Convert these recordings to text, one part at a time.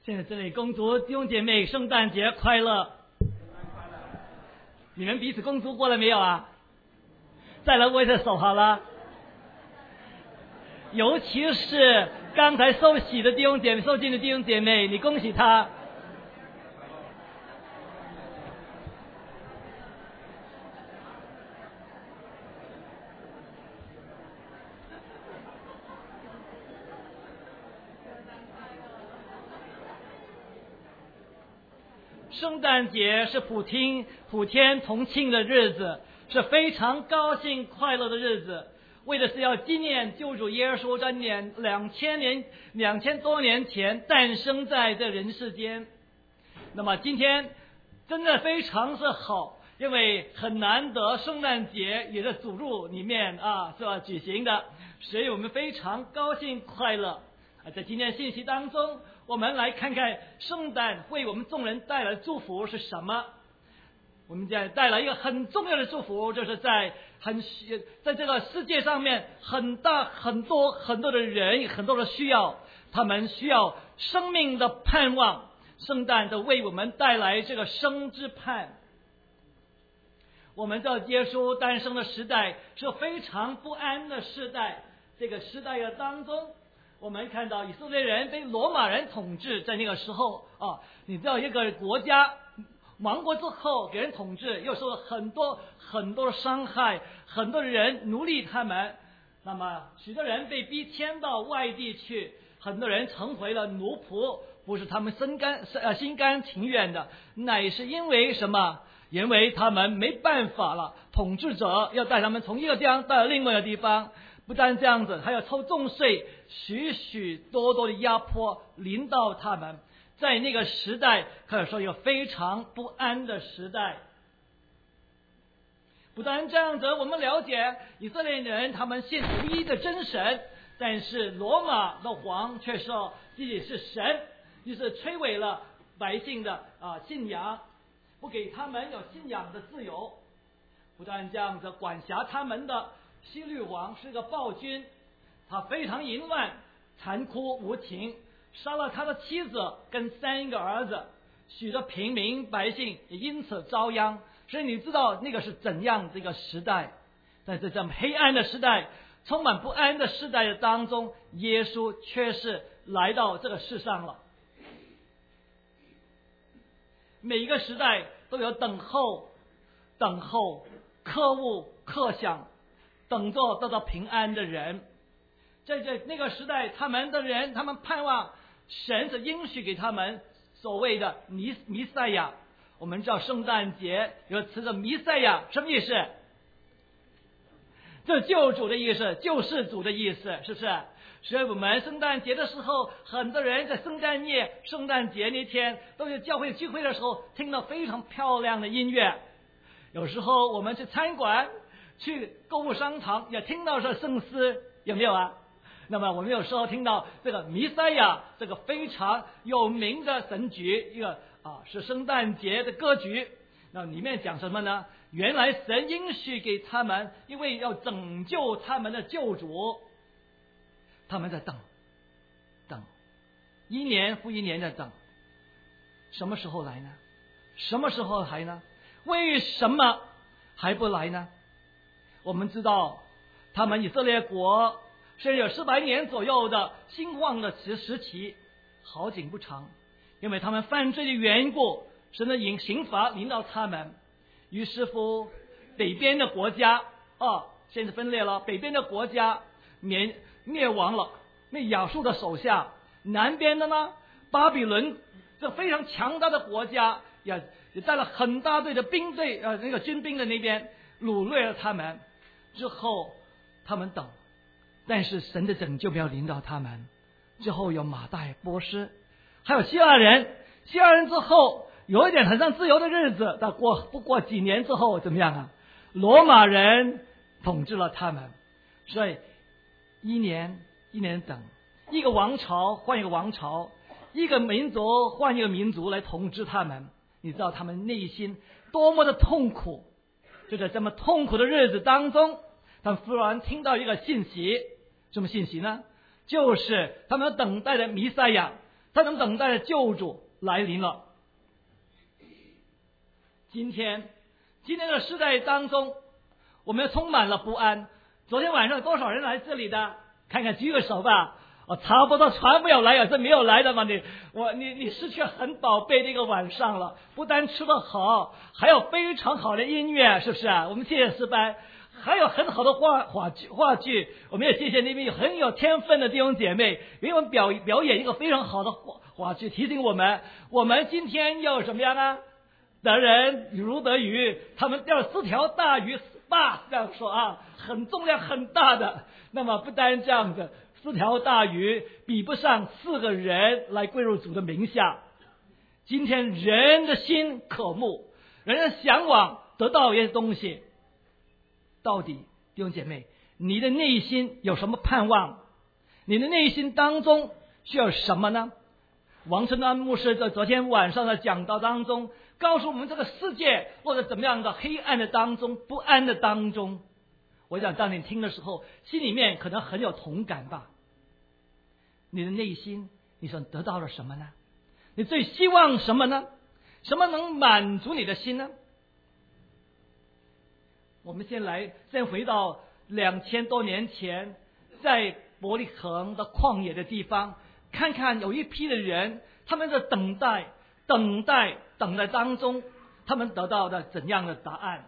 现在这里恭祝弟兄姐妹圣诞节快乐！你们彼此恭祝过了没有啊？再来握着手好了。尤其是刚才受洗的弟兄姐妹、受浸的弟兄姐妹，你恭喜他。圣诞节是普天同庆的日子，是非常高兴快乐的日子，为的是要纪念救主耶稣在2000多年前诞生在这人世间。那么今天真的非常是好，因为很难得圣诞节也在主日里面是吧举行的，所以我们非常高兴快乐。在今天信息当中，我们来看看圣诞为我们众人带来的祝福是什么。我们将带来一个很重要的祝福，就是在这个世界上面很多的人，很多的需要，他们需要生命的盼望。圣诞都为我们带来这个生之盼。我们知道耶稣诞生的时代是非常不安的时代，这个时代的当中，我们看到以色列人被罗马人统治，在那个时候你知道一个国家亡国之后给人统治，又受了很多的伤害，很多人奴隶他们，那么许多人被逼迁到外地去，很多人成为了奴仆，不是他们心甘情愿的，乃是因为什么？因为他们没办法了，统治者要带他们从一个地方到另外一个地方。不但这样子，还要抽重税，许多的压迫临到他们。在那个时代可以说有非常不安的时代。不但这样子，我们了解以色列人他们信唯一的真神，但是罗马的王却说自己是神，于是摧毁了百姓的信仰，不给他们有信仰的自由。不但这样子，管辖他们的希律王是个暴君，他非常淫乱、残酷无情，杀了他的妻子跟3个儿子，许多平民百姓也因此遭殃。所以你知道那个是怎样的一个时代。在这么黑暗的时代、充满不安的时代的当中，耶稣却是来到这个世上了。每一个时代都有等候、渴慕、渴想，等着得到平安的人。在那个时代，他们盼望神是应许给他们所谓的弥赛亚。我们知道圣诞节有个词的弥赛亚什么意思？这救主的意思，救世主的意思，是不是？所以我们圣诞节的时候，很多人在圣诞夜、圣诞节那天都有教会聚会的时候，听到非常漂亮的音乐。有时候我们去餐馆、去购物商场也听到这圣诗，有没有啊？那么我们有时候听到这个弥赛亚这个非常有名的神曲，一个是圣诞节的歌曲。那里面讲什么呢？原来神应许给他们，因为要拯救他们的救主，他们在等，一年复一年的等，什么时候来呢？什么时候来呢？为什么还不来呢？我们知道他们以色列国是有400年左右的兴旺的时期，好景不长，因为他们犯罪的缘故，神的刑罚临到他们。于是乎北边的国家现在分裂了，北边的国家灭亡了，那亚述的手下。南边的呢，巴比伦这非常强大的国家也带了很大队的兵队那个军兵的那边掳掠了他们。之后他们等，但是神的拯救没有临到他们。之后有马代波斯，还有希腊人之后有一点很像自由的日子，但不过几年之后怎么样啊？罗马人统治了他们。所以一年等，一个王朝换一个王朝，一个民族换一个民族来统治他们。你知道他们内心多么的痛苦。就在这么痛苦的日子当中，他们忽然听到一个信息。什么信息呢？就是他们等待的弥赛亚他们等待的救主来临了。今天的时代当中，我们充满了不安。昨天晚上有多少人来这里的？看看举个手吧。差不多船没有来啊，这没有来的嘛？你失去很宝贝的一个晚上了。不但吃得好，还有非常好的音乐，是不是啊？我们谢谢诗班，还有很好的话剧。我们也谢谢那边有很有天分的弟兄姐妹，给我们表演一个非常好的话剧，提醒我们今天要什么样啊？得人如得鱼，他们钓4条大鱼，8这样说啊，很重量很大的。那么不单这样子，4条大鱼比不上4个人来归入主的名下。今天人的心渴慕，人的向往得到一些东西，到底弟兄姐妹，你的内心有什么盼望？你的内心当中需要什么呢？王承安牧师在昨天晚上的讲道当中告诉我们，这个世界或者怎么样的黑暗的当中，不安的当中，我想当你听的时候，心里面可能很有同感吧。你的内心你想得到了什么呢？你最希望什么呢？什么能满足你的心呢？我们先回到2000多年前，在伯利恒的旷野的地方，看看有一批的人，他们在等待当中，他们得到的怎样的答案。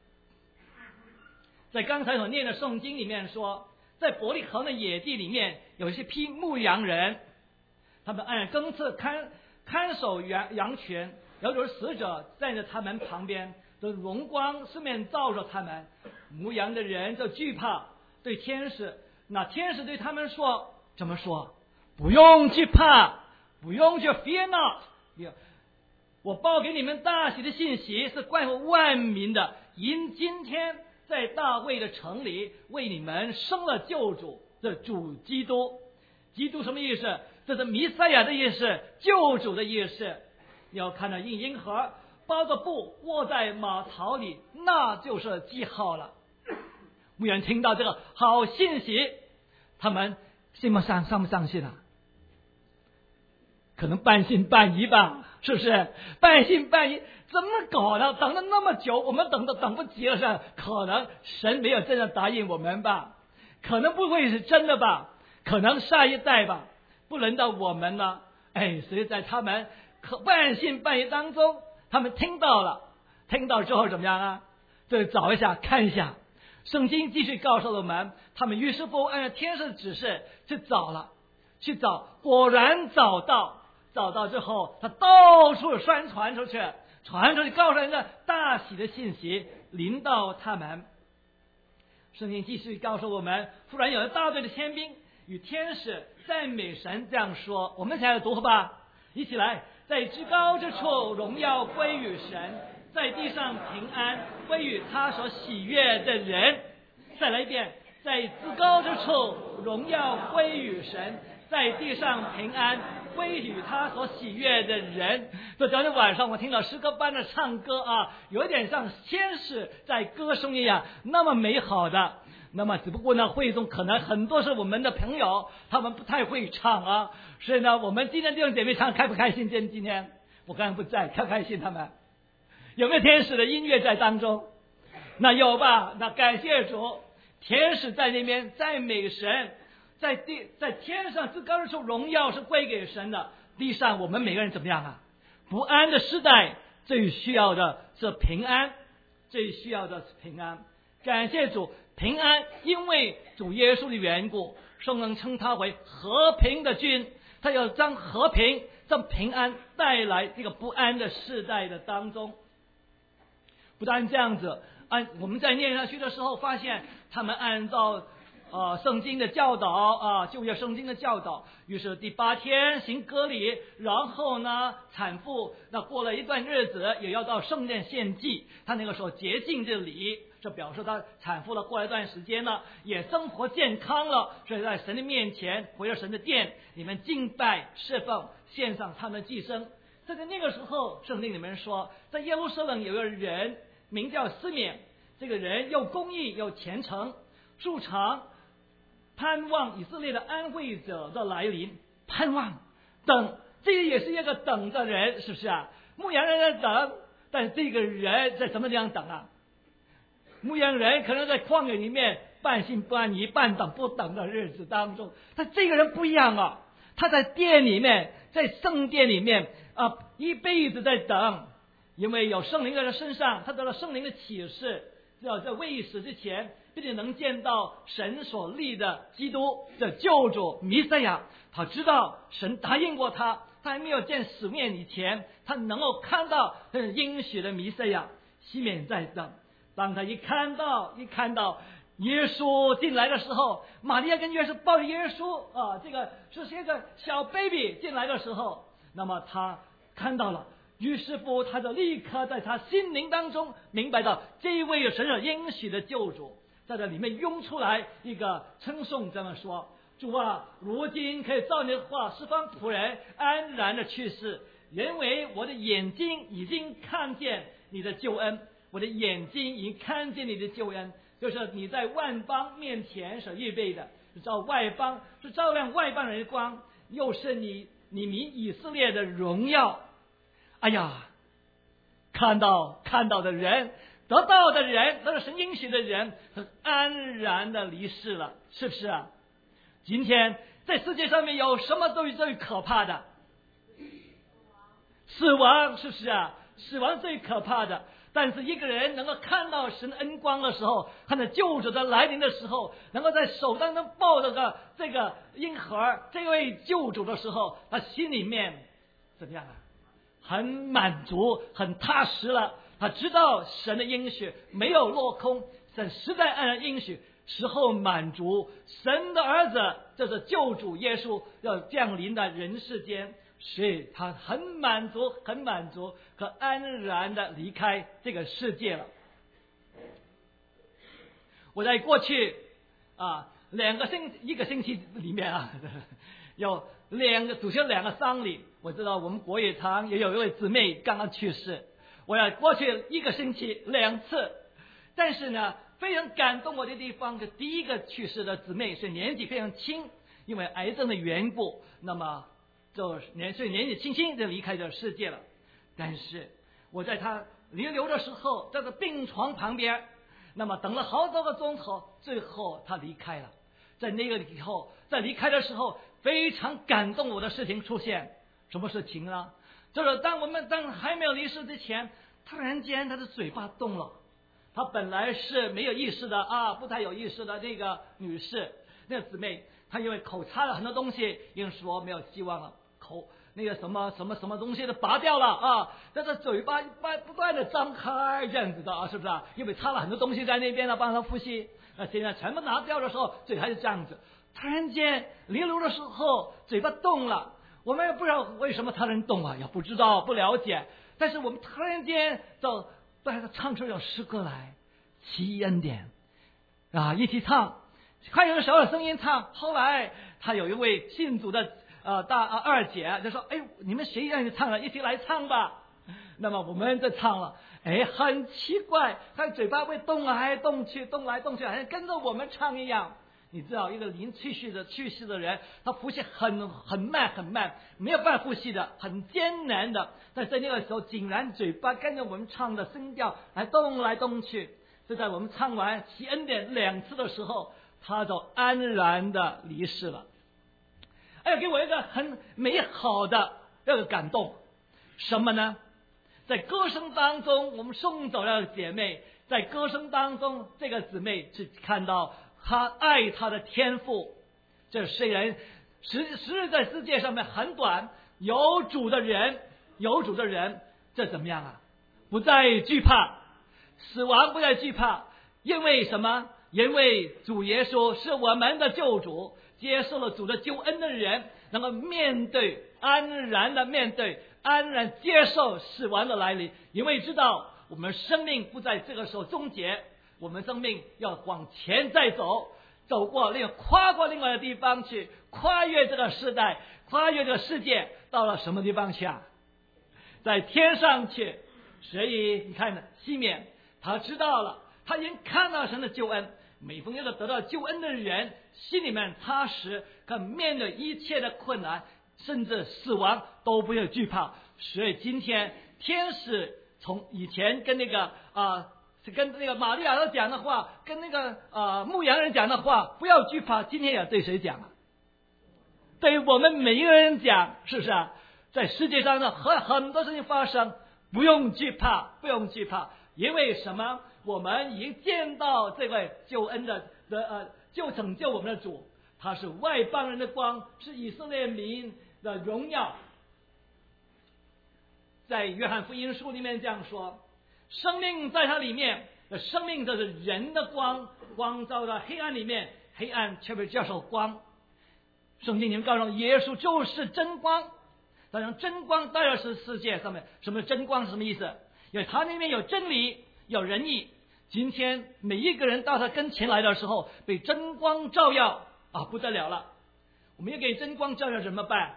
在刚才所念的圣经里面说，在伯利恒的野地里面有一些批牧羊人，他们按更次看守羊群，有使者站在他们旁边，的荣光四面照着他们，牧羊的人就惧怕，对天使，那天使对他们说，怎么说？不用惧怕，不用去 fear not， 我报给你们大喜的信息是关乎万民的，因今天在大卫的城里为你们生了救主，这主基督。基督什么意思？这是弥赛亚的意思，救主的意思。你要看到用银盒包着布卧在马槽里，那就是记号了。牧人听到这个好信息，他们上不上信啊？可能半信半疑吧，是不是？半信半疑，怎么搞的？等了那么久，我们等不及了，是可能神没有真的答应我们吧？可能不会是真的吧？可能下一代吧？不轮到我们呢？所以在他们半信半疑当中，他们听到之后怎么样啊？就找一下看一下。圣经继续告诉我们，他们于是乎按照天使的指示去找，果然找到之后，他到处宣传出去，告诉人家大喜的信息临到他们。圣经继续告诉我们，忽然有一大队的天兵与天使赞美神，这样说，我们才来读吧，一起来，在至高之处荣耀归于神，在地上平安归于他所喜悦的人。再来一遍，在至高之处荣耀归于神，在地上平安归于他所喜悦的人。昨天晚上我听到诗歌班的唱歌啊，有点像天使在歌声一样，那么美好的。那么只不过呢，会中可能很多是我们的朋友，他们不太会唱啊，所以呢，我们今天弟兄姐妹唱开不开心？今天我刚才不在，开心他们有没有天使的音乐在当中？那有吧？那感谢主，天使在那边赞美神，在天上至高之处荣耀是归给神的，地上我们每个人怎么样啊？不安的时代最需要的是平安，感谢主，平安，因为主耶稣的缘故，圣人称他为和平的君，他要将和平将平安带来这个不安的世代的当中。不但这样子，我们在念下去的时候发现，他们按照圣经的教导旧约圣经的教导，于是第8天行割礼，然后呢产妇那过了一段日子也要到圣殿献祭，他那个时候洁净这礼，这表示他产妇了过了一段时间了，也生活健康了，所以在神的面前回到神的殿里面敬拜侍奉，献上他们的祭牲。在那个时候圣经里面说，在耶路撒冷有个人名叫斯勉，这个人又公义又虔诚，素常盼望以色列的安慰者的来临，盼望等这个也是一个等的人，是不是啊？牧羊人在等，但是这个人在什么地方等啊？牧羊人可能在旷野里面半信半疑、半等不等的日子当中，但这个人不一样啊，他在殿里面，在圣殿里面一辈子在等，因为有圣灵在他身上，他得了圣灵的启示，要在未死之前并且能见到神所立的基督的救主弥赛亚。他知道神答应过他，他还没有见死面以前，他能够看到应许的弥赛亚。西缅在等，当他一看到耶稣进来的时候，玛利亚跟约瑟抱着耶稣这个是一个小 baby 进来的时候，那么他看到了，于是乎他就立刻在他心灵当中明白到这一位有神所应许的救主，在这里面涌出来一个称颂，这么说：主啊，如今可以照你的话释放仆人安然的去世，因为我的眼睛已经看见你的救恩，我的眼睛已经看见你的救恩，就是你在万邦面前所预备的，是照外邦，是照亮外邦人的光，又是你民以色列的荣耀。哎呀，看到的人，得到的人，得到神应许的人，安然的离世了，是不是啊？今天在世界上面有什么最可怕的？死亡，是不是啊？死亡最可怕的。但是一个人能够看到神的恩光的时候，看到救主的来临的时候，能够在手当中抱着这个婴盒，这位救主的时候，他心里面怎么样啊？很满足，很踏实了。他知道神的应许没有落空，神实在按应许时候满足，神的儿子就是救主耶稣要降临在人世间，所以他很满足，可安然的离开这个世界了。我在过去一个星期里面有主持两个丧礼。我知道我们国语堂也有一位姊妹刚刚去世，我要过去一个星期2次，但是呢，非常感动我的地方，就第一个去世的姊妹是年纪非常轻，因为癌症的缘故，那么就年纪轻轻就离开这世界了。但是我在她弥留的时候，在这病床旁边，那么等了好多个钟头，最后她离开了。在那个以后，在离开的时候，非常感动我的事情出现。什么事情呢？就是当还没有离世之前，突然间她的嘴巴动了。她本来是没有意识的不太有意识的那个女士，那个姊妹，她因为口插了很多东西，因为说没有希望了，口那个什么东西都拔掉了但是嘴巴不断的张开这样子的是不是因为插了很多东西在那边帮她呼吸，现在全部拿掉的时候，嘴还是这样子。突然间弥留的时候，嘴巴动了。我们也不知道为什么他能动也不知道不了解，但是我们突然间就把他唱出一首诗歌来，奇异恩典一起唱，还有个小声音唱。后来他有一位信主的二姐就说：“哎，你们谁愿意唱了？一起来唱吧。”那么我们就唱了，很奇怪，他嘴巴会动来动去，好像跟着我们唱一样。你知道一个去世的人，他呼吸很慢，没有办法呼吸的，很艰难的。但在那个时候，竟然嘴巴跟着我们唱的声调来动去。就在我们唱完奇恩典2次的时候，他就安然的离世了。给我一个很美好的这个感动，什么呢？在歌声当中，我们送走了姐妹，在歌声当中，这个姊妹是看到他爱他的天父。这虽然时日在世界上面很短，有主的人，这怎么样不再惧怕死亡，不再惧怕。因为什么？因为主耶稣是我们的救主，接受了主的救恩的人，能够安然接受死亡的来临。因为知道我们生命不在这个时候终结，我们生命要往前再走，跨过另外的地方去，跨越这个时代，跨越这个世界，到了什么地方去在天上去。所以你看西缅，他知道了，他已经看到神的救恩。每逢一个得到救恩的人，心里面踏实，可面对一切的困难， 甚至死亡都不要惧怕。所以今天天使从以前跟那个玛利亚人讲的话，跟那个牧羊人讲的话，不要惧怕，今天要对谁讲啊？对于我们每一个人讲，是不是啊？在世界上呢，很多事情发生，不用惧怕，不用惧怕，因为什么？我们已经见到这位救恩的救拯救我们的主，他是外邦人的光，是以色列民的荣耀。在约翰福音书里面这样说，生命在它里面，生命就是人的光，光照到黑暗里面，黑暗却被接受光。圣经里面告诉耶稣就是真光，当然真光当然是世界上面，什么真光是什么意思？因为它里面有真理，有仁义。今天每一个人到他跟前来的时候，被真光照耀啊，不得了了。我们要给真光照耀怎么办？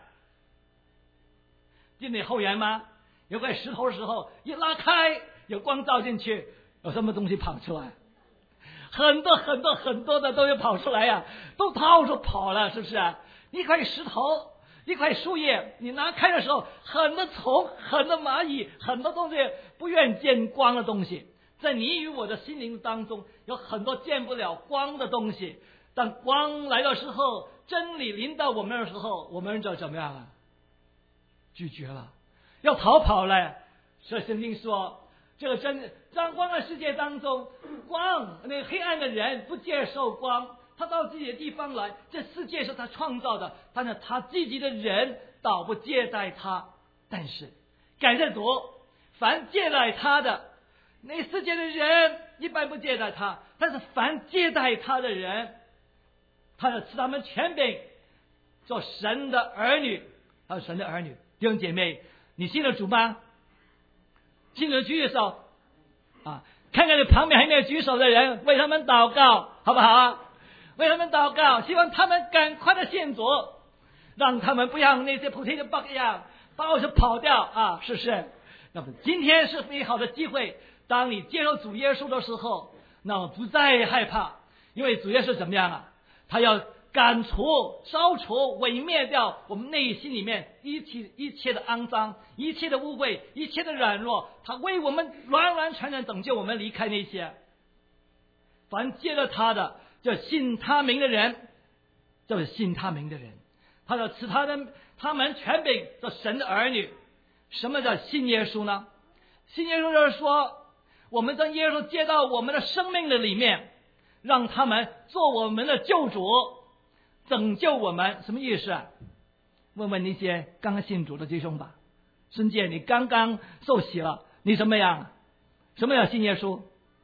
进你后园吗？有块石头的时候一拉开，有光照进去，有什么东西跑出来？很多的都有跑出来呀，都到处跑了，是不是啊？一块石头，一块树叶，你拿开的时候，很多虫，很多蚂蚁，很多东西不愿见光的东西，在你与我的心灵当中，有很多见不了光的东西。当光来的时候，真理临到我们的时候，我们就怎么样啊？拒绝了，要逃跑了。所以圣经说，这个张光的世界当中，光那个黑暗的人不接受光，他到自己的地方来，这世界是他创造的，但是他自己的人倒不接待他。但是感谢主，凡接待他的，那世界的人一般不接待他，但是凡接待他的人，他要赐他们权柄，做神的儿女。他是神的儿女。弟兄姐妹，你信了主吗？信了举手啊！看看你旁边还没有举手的人，为他们祷告，好不好啊？为他们祷告，希望他们赶快的信主，让他们不像那些普天的棒一样到处跑掉啊！是不是？那么今天是美好的机会，当你接受主耶稣的时候，那么不再害怕，因为主耶稣怎么样啊？他要赶除、烧除、毁灭掉我们内心里面一切的肮脏、一切的污秽、一切的软弱，他为我们完全拯救我们离开那些。凡接了他的，就信他名的人，就是信他名的人，他要赐他们权柄做神的儿女。什么叫信耶稣呢？信耶稣就是说，我们将耶稣接到我们的生命的里面，让他们做我们的救主，拯救我们。什么意思啊？问问那些刚刚信主的弟兄吧。孙健，你刚刚受洗了，你什么样？什么叫信耶稣？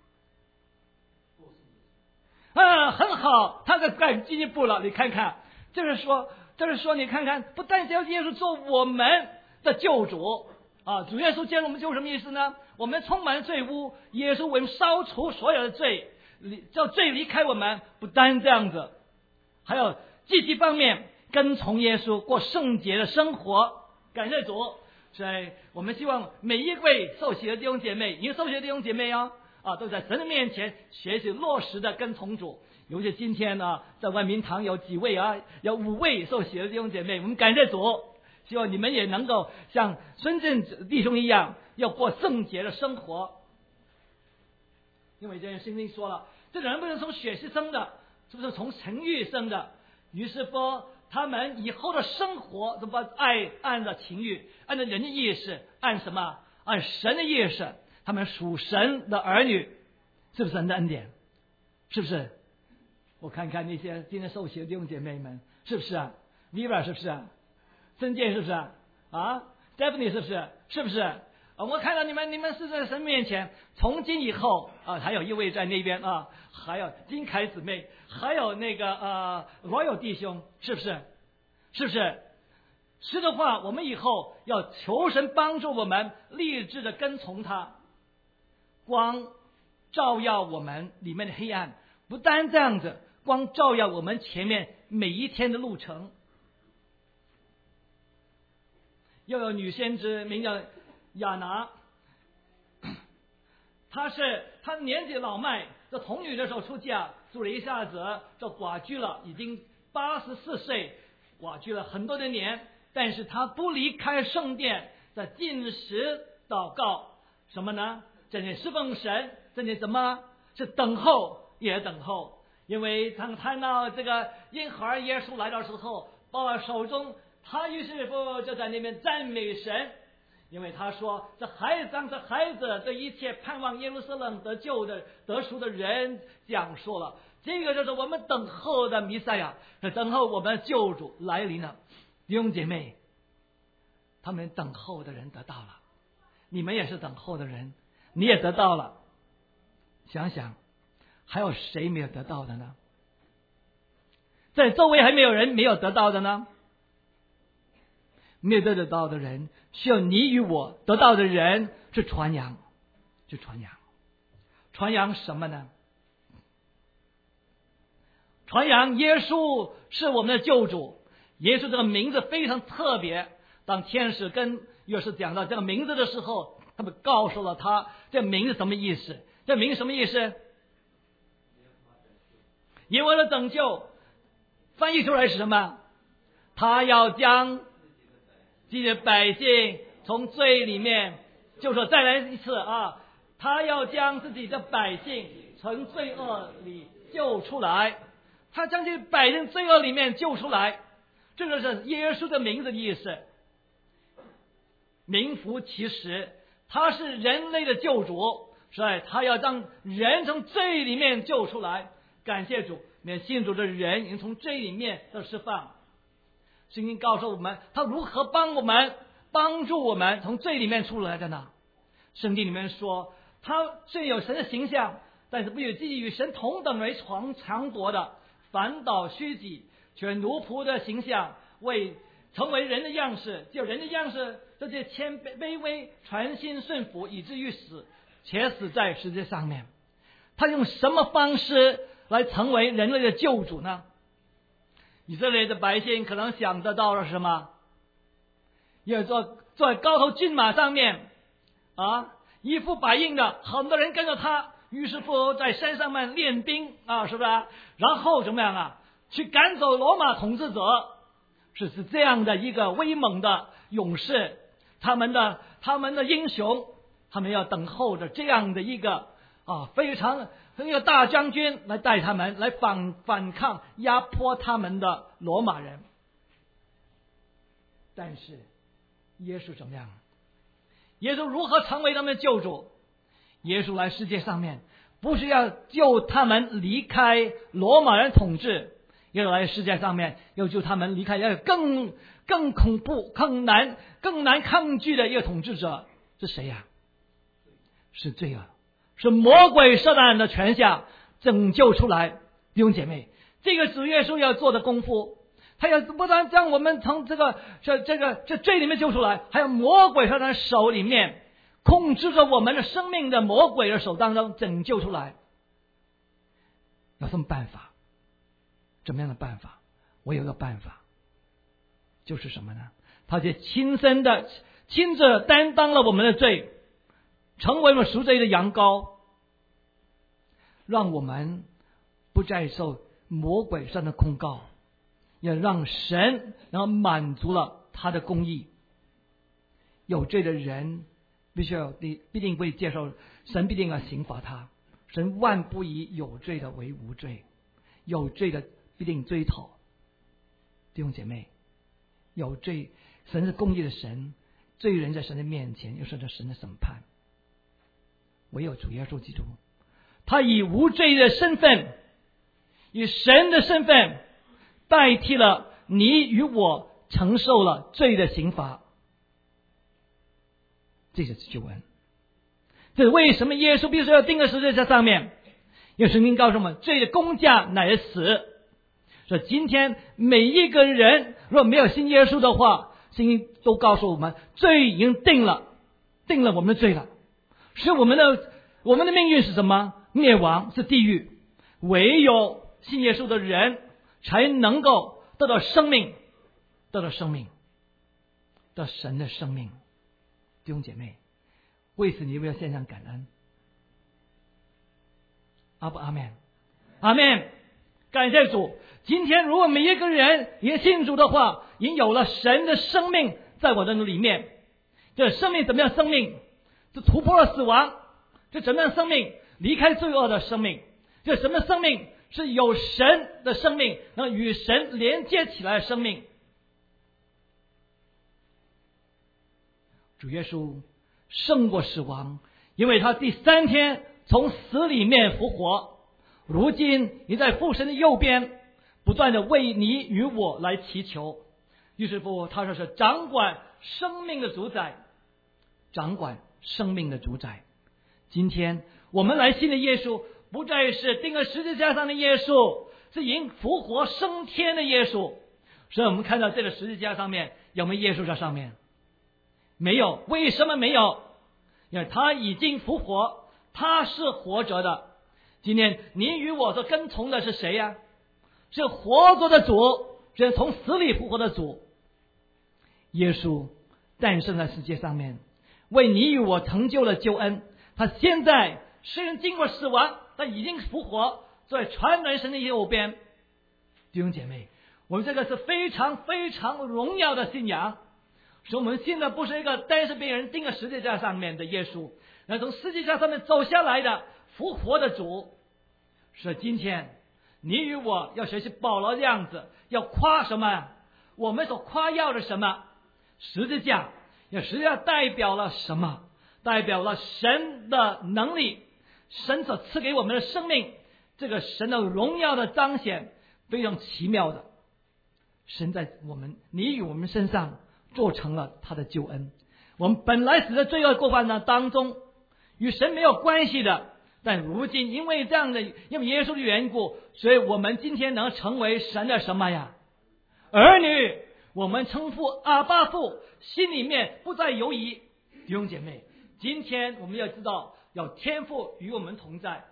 很好，他更进一步了。你看看，就是说，你看看，不但叫耶稣做我们的救主啊，主耶稣接我们救什么意思呢？我们充满罪污，耶稣为我们烧除所有的罪，叫罪离开我们。不单这样子，还有积极方面跟从耶稣过圣洁的生活。感谢主！所以我们希望每一位受洗的弟兄姐妹，已经受洗的弟兄姐妹都在神的面前学习落实的跟从主。尤其今天呢，在万民堂有几位有5位受洗的弟兄姐妹，我们感谢主，希望你们也能够像孙正弟兄一样，要过圣洁的生活。因为这圣经说了，这人不是从血气生的，是不是从情欲生的？于是说他们以后的生活怎么按照情欲，按照人的意识，按什么？按神的意识，他们属神的儿女，是不是神的恩典？是不是？我看看那些今天受洗的弟兄姐妹们，是不是啊 ？Viva 是不是啊？曾健是不是啊 ？Stephanie 是不是？是不是？我看到你们是在神面前，从今以后还有一位在那边还有金凯姊妹，还有那个Royal弟兄，是不是？是不是？是的话，我们以后要求神帮助我们，立志的跟从他，光照耀我们里面的黑暗。不单这样子，光照耀我们前面每一天的路程。又有女先知名叫亚拿，她年纪老迈，在童女的时候出嫁，住了一下子就寡居了，已经84岁，寡居了很多的年。 但是他不离开圣殿，在禁食祷告。什么呢？这里侍奉神，这里怎么是等候也等候？因为当看到这个婴孩耶稣来的时候，抱在手中，他于是乎就在那边赞美神，因为他说这孩子对一切盼望耶路撒冷得救的得赎的人讲说了，这个就是我们等候的弥赛亚，是等候我们的救主来临了。弟兄姐妹，他们等候的人得到了，你们也是等候的人，你也得到了。想想还有谁没有得到的呢？在周围还没有人没有得到的呢？没有得到的人，需要你与我得到的人是传扬，去传扬。传扬什么呢？传扬耶稣是我们的救主。耶稣这个名字非常特别，当天使跟约瑟讲到这个名字的时候，他们告诉了他这名字什么意思。这名字什么意思？耶和华的拯救，翻译出来是什么？他要将自己的百姓从罪里面，就说再来一次啊，他要将自己的百姓从罪恶里救出来，他将这百姓罪恶里面救出来，这就是耶稣的名字的意思。名副其实，他是人类的救主，所以他要将人从罪里面救出来。感谢主，免信主的人已经从罪里面的释放。圣经告诉我们，他如何帮助我们从罪里面出来的呢？圣经里面说，他虽有神的形象，但是不有基于神同等为强夺的，反倒虚己，却奴仆的形象，成为人的样式，就人的样式，这些卑微，全心顺服，以至于死，且死在十字架上面。他用什么方式来成为人类的救主呢？以色列的百姓可能想得到了什么？要坐在高头骏马上面啊，衣服白印的，很多人跟着他，于是乎在山上面练兵啊，是不是？然后怎么样啊？去赶走罗马统治者，是这样的一个威猛的勇士，他们的英雄，他们要等候着这样的一个非常一个大将军来带他们来反抗压迫他们的罗马人。但是耶稣怎么样？耶稣如何成为他们的救主？耶稣来世界上面不是要救他们离开罗马人统治，耶稣来世界上面要救他们离开要更恐怖更难抗拒的一个统治者。是谁呀？是罪恶，是魔鬼撒旦的权下拯救出来。弟兄姐妹，这个主耶稣要做的功夫，他要不但将我们从这罪里面救出来，还有魔鬼撒旦手里面控制着我们的生命的魔鬼的手当中拯救出来。有什么办法？怎么样的办法？我有个办法，就是什么呢？他就亲自担当了我们的罪，成为了赎罪的羊羔，让我们不再受魔鬼上的控告，也让神然后满足了他的公义。有罪的人必定会接受，神必定要刑罚他，神万不以有罪的为无罪，有罪的必定追讨。弟兄姐妹，有罪，神是公义的神，罪人在神的面前又受到神的审判。唯有主耶稣基督，他以无罪的身份，以神的身份代替了你与我，承受了罪的刑罚。这就是救恩。这是为什么耶稣必须要钉在十字架上面？因为圣经告诉我们，罪的工价乃是死。所以今天每一个人若没有信耶稣的话，圣经都告诉我们，罪已经定了我们的罪了。所以我们的命运是什么？灭亡，是地狱。唯有信耶稣的人才能够得到生命，得神的生命。弟兄姐妹，为此你要献上感恩。阿不阿们？阿们。 感谢主，今天如果每一个人也信主的话，已经有了神的生命在我的里面。这生命怎么样？生命这突破了死亡，这怎么样？生命离开罪恶的生命。这什么生命？是有神的生命，能与神连接起来的生命。主耶稣胜过死亡，因为他第3天从死里面复活，如今你在父神的右边，不断的为你与我来祈求。于是乎他说是掌管生命的主宰，掌管生命的主宰。今天我们来信的耶稣不再是钉在十字架上的耶稣，是已经复活升天的耶稣。所以我们看到这个十字架上面有没有耶稣在上面？没有。为什么没有？因为他已经复活，他是活着的。今天你与我所跟从的是谁呀？是活着的主，是从死里复活的主。耶稣诞生在世界上面，为你与我成就了救恩。他现在虽然经过死亡，但已经复活，在传人神的右边。弟兄姐妹，我们这个是非常非常荣耀的信仰。所以我们现在不是一个单是被人钉在十字架上面的耶稣，那从十字架上面走下来的复活的主。所以今天你与我要学习保罗的样子，要夸什么？我们所夸耀的什么？十字架。十字架代表了什么？代表了神的能力，神所赐给我们的生命，这个神的荣耀的彰显，非常奇妙的。神在你与我们身上做成了他的救恩。我们本来死在罪恶过犯当中，与神没有关系的，但如今因为这样的，因为耶稣的缘故，所以我们今天能成为神的什么呀？儿女。我们称呼阿爸父，心里面不再犹疑。弟兄姐妹，今天我们要知道，有天父与我们同在。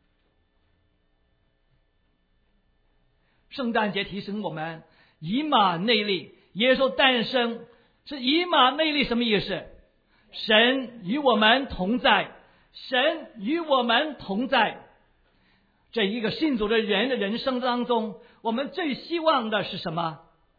圣诞节提醒我们，以马内利，耶稣诞生是以马内利，什么意思？神与我们同在，神与我们同在。这一个信主的人的人生当中，我们最希望的是什么？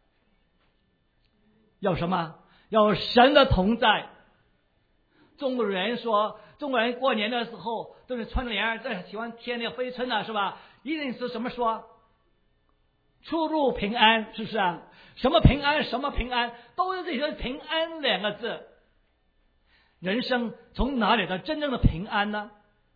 有什么？有神的同在。中国人说，中国人过年的时候都是春联，喜欢贴那个飞春是吧？一定是什么说？出入平安，是不是啊？什么平安，什么平安，都是这些平安2个字。人生从哪里到真正的平安呢？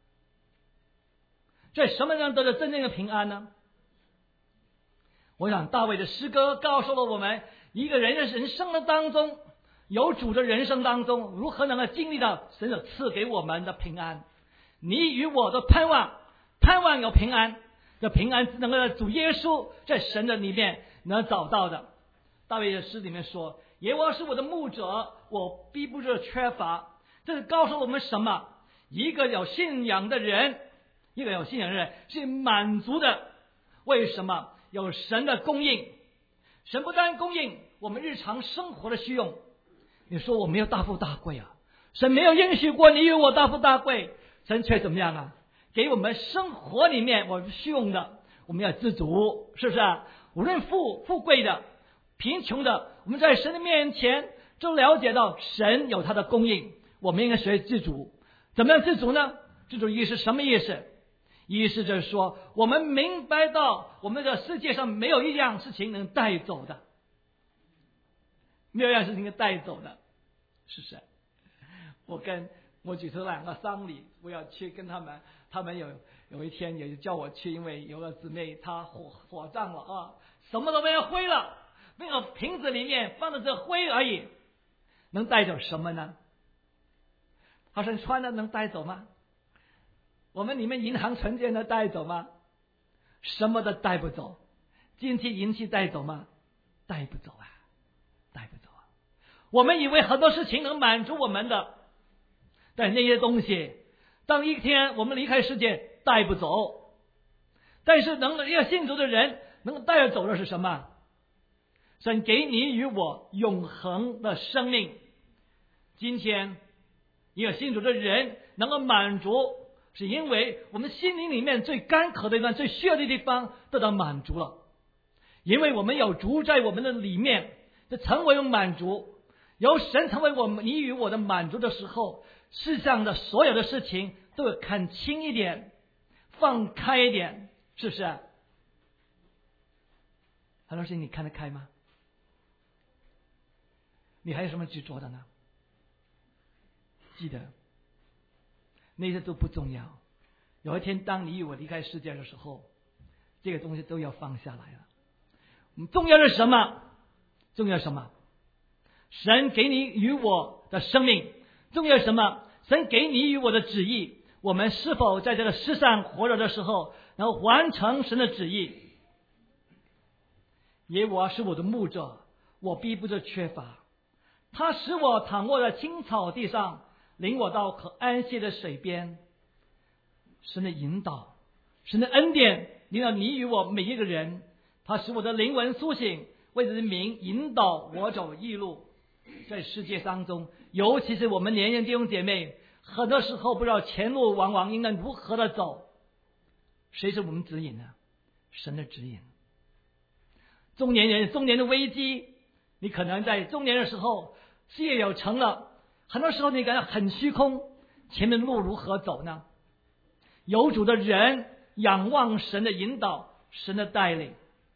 在什么样得到真正的平安呢？我想大卫的诗歌告诉了我们，一个人的人生的当中，有主的人生当中，如何能够经历到神所赐给我们的平安。你与我的盼望有平安，这平安只能够在主耶稣在神的里面能找到的。大卫的诗里面说，耶和华是我的牧者，我必不致缺乏。这是告诉我们什么？一个有信仰的人是满足的。为什么？有神的供应。神不但供应我们日常生活的需用。你说我没有大富大贵啊，神没有允许过你与我大富大贵，神却怎么样啊？给我们生活里面我们需用的，我们要知足，是不是啊？无论富贵的贫穷的，我们在神的面前就了解到神有他的供应，我们应该学知足。怎么样知足呢？知足意思什么意思？意思就是说，我们明白到我们的世界上没有一样事情能带走的，没有一样事情能带走的，是谁？我举出2个丧礼，我要去跟他们有一天也叫我去，因为有个姊妹她火葬了啊，什么都没有灰了，那个瓶子里面放的这灰而已，能带走什么呢？好像穿的能带走吗？我们里面银行存钱能带走吗？什么都带不走。金器银器带走吗？带不走啊，带不走啊。我们以为很多事情能满足我们的，但那些东西当一天我们离开世界带不走。但是要信主的人能带走的是什么？神给你与我永恒的生命。今天一个信主的人能够满足是因为我们心灵里面最干渴的地方、最需要的地方得到满足了。因为我们有主在我们的里面，就成为满足。由神成为你与我的满足的时候，世上的所有的事情都会看轻一点，放开一点，是不是？很多事情你看得开吗？你还有什么执着的呢？记得那些都不重要。有一天当你与我离开世界的时候，这个东西都要放下来了。重要的是什么？重要是什么？神给你与我的生命。重要是什么？神给你与我的旨意。我们是否在这个世上活着的时候能够完成神的旨意？耶和华是我的牧者，我必不致缺乏。他使我躺卧在青草地上，领我到可安歇的水边。神的引导，神的恩典领导你与我每一个人。他使我的灵魂苏醒，为人民引导我走义路。在世界当中，尤其是我们年轻弟兄姐妹，很多时候不知道前路往往应该如何的走。谁是我们指引呢？神的指引。中年的危机，你可能在中年的时候事业有成了，很多时候你感到很虚空，前面路如何走呢？有主的人仰望神的引导，神的带领。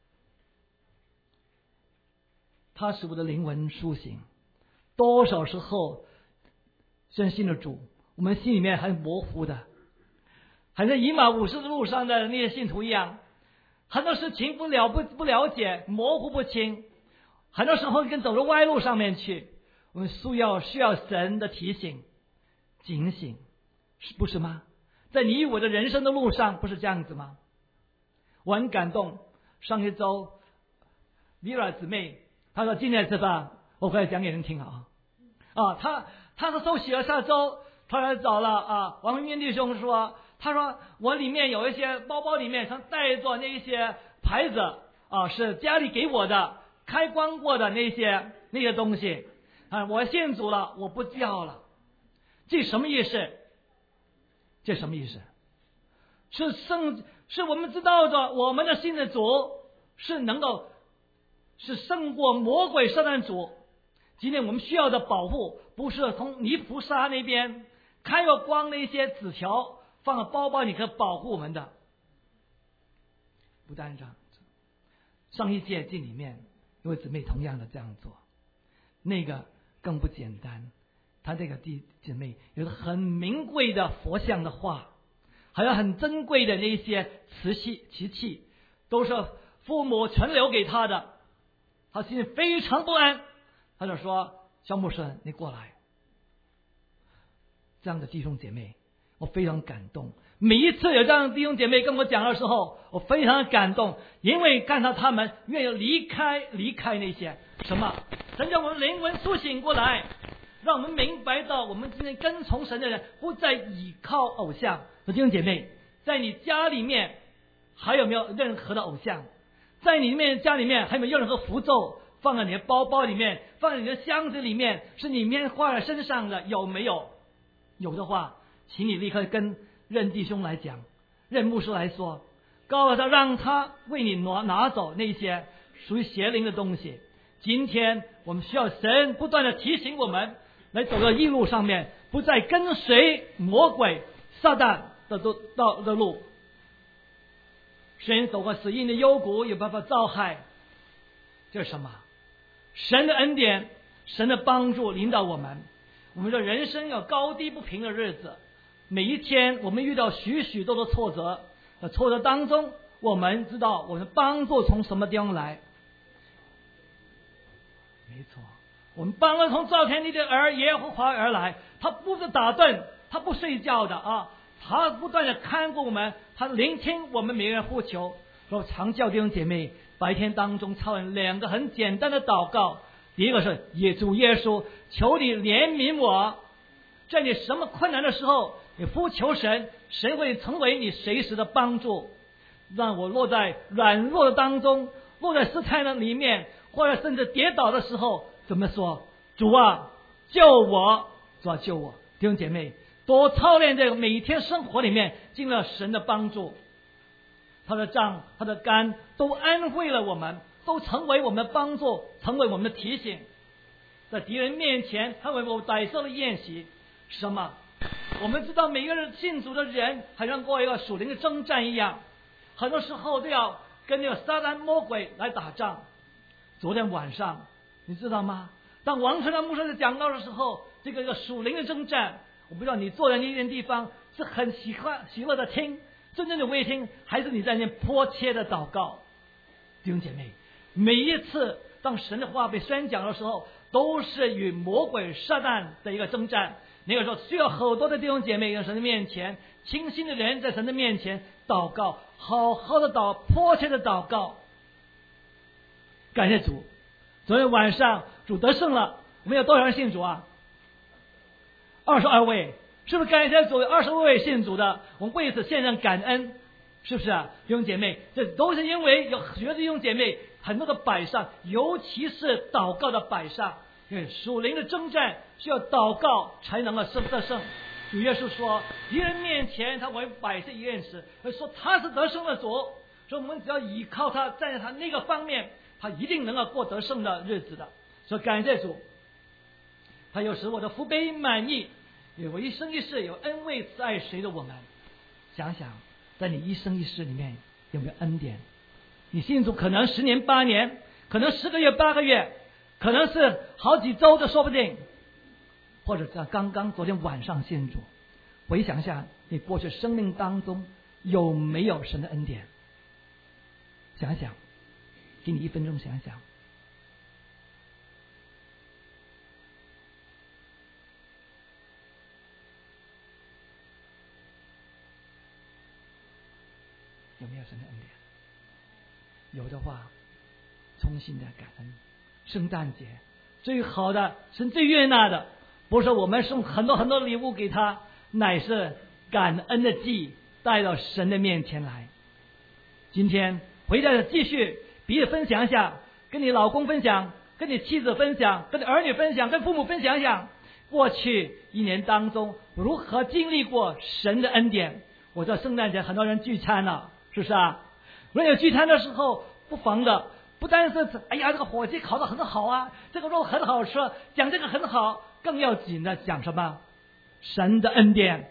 他使我的灵魂苏醒。多少时候真信了主，我们心里面很模糊的，还像以马忤斯的路上的那些信徒一样，很多事情不了解，模糊不清，很多时候跟走到歪路上面去。我们需要神的提醒、警醒，不是吗？在你与我的人生的路上，不是这样子吗？我很感动，上一周米拉姊妹她说今天吃饭，我回来讲给人听啊。她是受洗了下周，她来找了王明弟兄说，他说我里面有一些包包里面常带着那些牌子是家里给我的，开光过的那些东西我信主了，我不要了。这什么意思？这什么意思？是我们知道的，我们的信的主是能够是胜过魔鬼撒旦主。今天我们需要的保护，不是从泥菩萨那边开了光那些纸条放在包包里可以保护我们的。不单这样子，上一届这里面有位姊妹同样的这样做，那个更不简单。她这个姊妹有很名贵的佛像的画，还有很珍贵的那些瓷器，都是父母存留给她的。她心里非常不安，她就说：肖牧师，你过来。这样的弟兄姐妹，我非常感动。每一次有这样的弟兄姐妹跟我讲的时候，我非常的感动，因为看到他们愿意离开那些什么，神叫我们灵魂苏醒过来，让我们明白到我们今天跟从神的人不再倚靠偶像。弟兄姐妹，在你家里面还有没有任何的偶像？在你家里面还有没有任何符咒放在你的包包里面，放在你的箱子里面，是里面挂在身上的？有没有？有的话，请你立刻跟任弟兄来讲，任牧师来说，告诉他，让他为你拿走那些属于邪灵的东西。今天我们需要神不断的提醒我们，来走到义路上面，不再跟随魔鬼撒旦的路。神走过死荫的幽谷，有办法造害。这是什么？神的恩典，神的帮助领导我们。我们的人生有高低不平的日子，每一天我们遇到许许多多挫折，在挫折当中，我们知道我们帮助从什么地方来。没错，我们帮助从造天地的耶和华而来。他不是打盹，他不睡觉的他不断的看顾我们，他聆听我们每个人呼求。说常教弟兄姐妹白天当中操练2个很简单的祷告。第一个是主耶稣，求你怜悯我，在你什么困难的时候，你呼求神，神会成为你随时的帮助。让我落在软弱的当中，落在试探的里面，或者甚至跌倒的时候，怎么说？主啊，救我！主啊，救我！弟兄姐妹， 多操练这个每天生活里面经历了神的帮助，他的杖他的竿都安慰了我们，都成为我们的帮助，成为我们的提醒。在敌人面前他为我们摆设了宴席。什么？我们知道每个人信主的人好像过一个属灵的征战一样，很多时候都要跟那个撒旦魔鬼来打仗。昨天晚上你知道吗？当王传道牧师在讲道的时候，这个属灵的征战，我不知道你坐在那些地方是很喜乐的听，真正的为听，还是你在那迫切的祷告。弟兄姐妹，每一次当神的话被宣讲的时候，都是与魔鬼撒旦的一个征战。那个时候需要很多的弟兄姐妹在神的面前，清心的人在神的面前祷告，好好的迫切的祷告。感谢主，昨天晚上主得胜了，我们有多少人信主啊？22位，是不是？感谢主，有22位信主的，我们为此献上感恩，是不是啊？弟兄姐妹，这都是因为有许多弟兄姐妹很多的摆上，尤其是祷告的摆上。因为属灵的征战需要祷告才能够得胜。主耶稣说，敌人面前他为摆设一件事，说他是得胜的主，所以我们只要依靠他，站在他那个方面，他一定能够过得胜的日子的。所以感谢主，他有使我的福杯满溢，我一生一世有恩惠慈爱随着我们。想想在你一生一世里面有没有恩典？你信主可能10年8年，可能10个月8个月，可能是好几周都说不定，或者在刚刚昨天晚上信主。回想一下你过去生命当中有没有神的恩典？想想，给你1分钟想想。有没有神的恩典？有的话，衷心的感恩。圣诞节最好的，神最悦纳的，不是我们送很多很多礼物给他，乃是感恩的祭带到神的面前来。今天回来继续彼此分享一下，跟你老公分享，跟你妻子分享，跟你儿女分享，跟父母分享一下，过去1年当中如何经历过神的恩典。我知道圣诞节很多人聚餐了，是不是啊？如果有聚餐的时候，不妨的不单是哎呀这个火鸡烤得很好啊，这个肉很好吃，讲这个很好，更要紧的讲什么？神的恩典。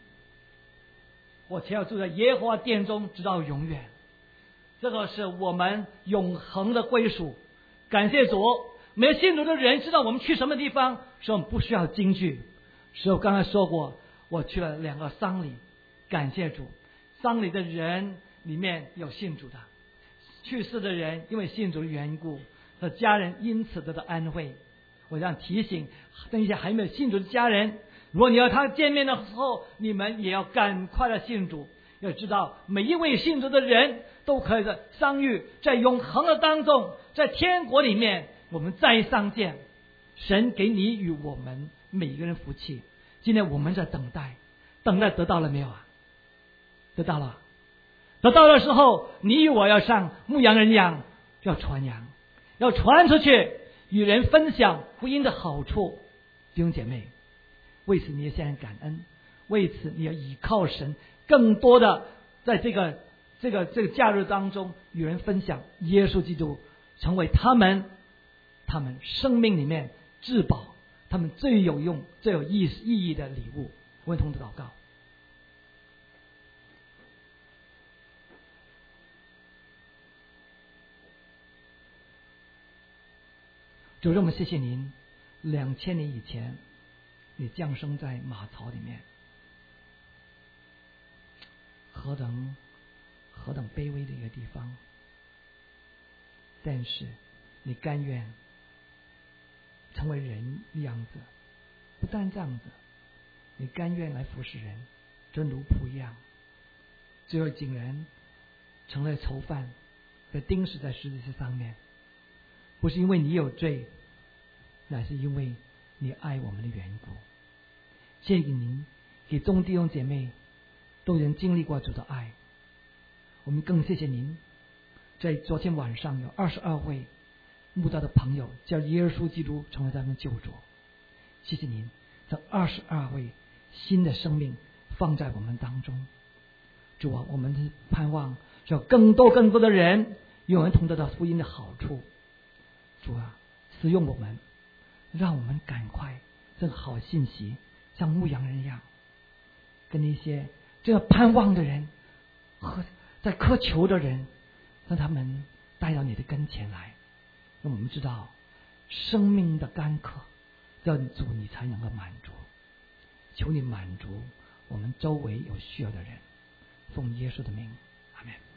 我且要住在耶和华殿中直到永远，这个是我们永恒的归属。感谢主，没有信主的人知道我们去什么地方，所以我们不需要金句。所以我刚才说过，我去了2个丧礼，感谢主，丧礼的人里面有信主的，去世的人因为信主的缘故，和家人因此得到安慰。我想提醒那些还没有信主的家人，如果你要他见面的时候，你们也要赶快的信主。要知道每一位信主的人都可以在相遇，在永恒的当中，在天国里面我们再相见。神给你与我们每一个人福气。今天我们在等待得到了没有啊？得到了。得到的时候，你与我要像牧羊人一样，要传扬，要传出去，与人分享福音的好处。弟兄姐妹，为此你也向人感恩，为此你要依靠神，更多的在这个假日当中与人分享耶稣基督，成为他们生命里面至宝，他们最有用最有意义的礼物。我们同志祷告。主，我们谢谢您，2000年以前你降生在马槽里面，何等卑微的一个地方，但是你甘愿成为人的样子，不但这样子，你甘愿来服侍人，真如仆一样，最后竟然成了囚犯，被钉死在十字架上面。不是因为你有罪，乃是因为你爱我们的缘故。谢谢您给众弟兄姐妹都能经历过主的爱。我们更谢谢您，在昨天晚上有22位慕道的朋友叫耶稣基督成为他们救主。谢谢您，这22位新的生命放在我们当中。主啊，我们的盼望是有更多的人永远同得到福音的好处。主啊，使用我们，让我们赶快这个好信息像牧羊人一样，跟那些这个盼望的人和在渴求的人，让他们带到你的跟前来。让我们知道生命的干渴要主你才能够满足，求你满足我们周围有需要的人，奉耶稣的名，阿们。